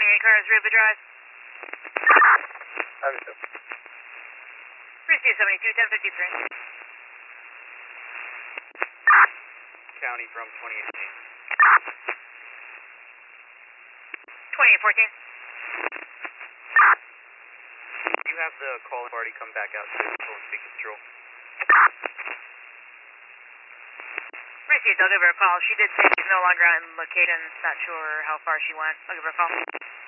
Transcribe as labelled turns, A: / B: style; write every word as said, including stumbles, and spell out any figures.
A: twenty-eight cars, River Drive.
B: Understood.
A: Receive seventy-two, ten fifty-three.
B: County from twenty eighteen.
A: twenty-eight fourteen.
B: You have the call party come back out to control and speak to control.
A: Received, I'll give her a call. She did say she's no longer on location. Not sure how far she went. I'll give her a call.